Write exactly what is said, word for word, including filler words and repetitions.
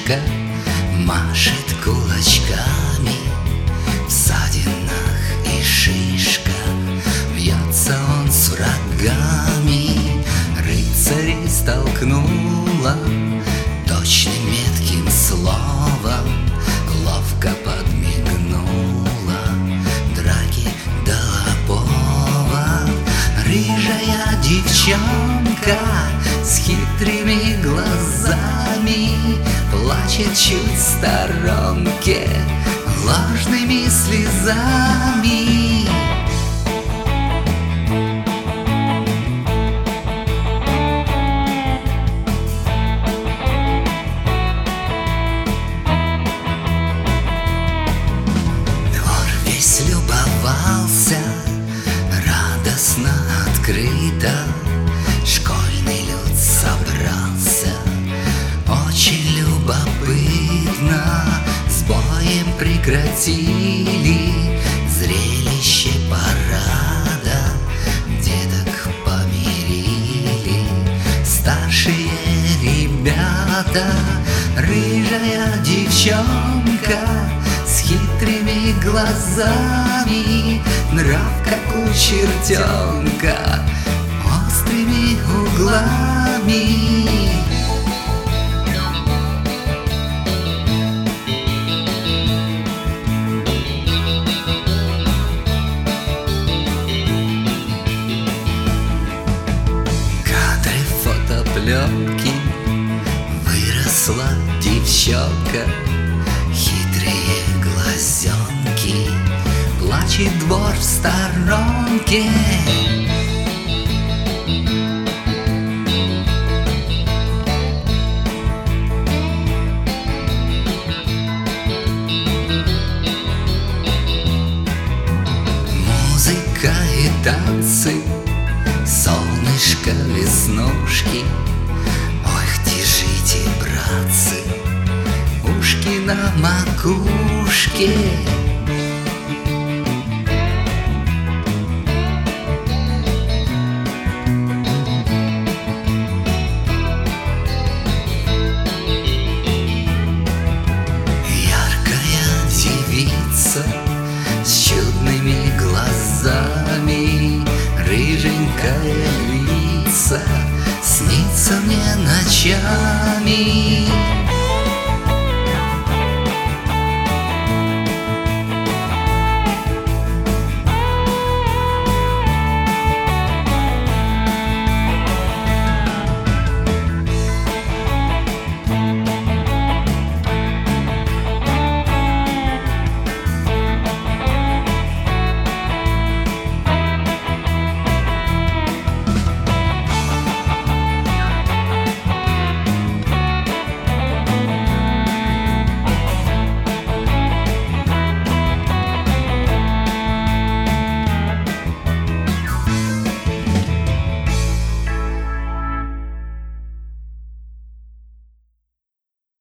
девочка машет кулачками, в ссадинах и шишка, вьется он с врагами. Рыцарей столкнула точным метким словом, ловко подмигнула, драки дала повод. Рыжая девчонка с хитрыми глазами плачет чуть в сторонке влажными слезами. Двор весь любовался радостно, открыто, школьный люд собрался очень любопытно. С боем прекратили зрелище парада, деток помирили старшие ребята. Рыжая девчонка с хитрыми глазами, нрав как у чертенка, острыми углами. Кадры фотопленки, выросла девчонка, хитрые глазенки, плачет двор в сторонке. Музыка и танцы, солнышко, веснушки. Ох, держите, братцы, ушки на макушке. Яркая девица с чудными глазами, рыженькая львица снится мне ночами.